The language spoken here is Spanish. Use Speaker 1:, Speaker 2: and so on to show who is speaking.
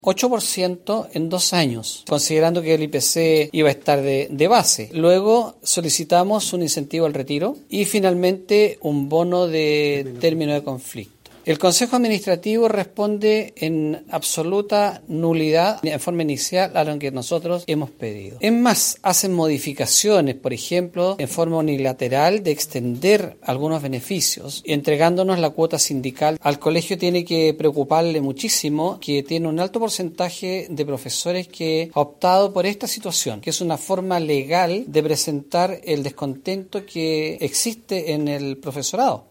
Speaker 1: 8% en 2 años, considerando que el IPC iba a estar de base. Luego solicitamos un incentivo al retiro y finalmente un bono de término de conflicto. El Consejo Administrativo responde en absoluta nulidad en forma inicial a lo que nosotros hemos pedido. Es más, hacen modificaciones, por ejemplo, en forma unilateral de extender algunos beneficios, entregándonos la cuota sindical. Al colegio tiene que preocuparle muchísimo que tiene un alto porcentaje de profesores que ha optado por esta situación, que es una forma legal de presentar el descontento que existe en el profesorado.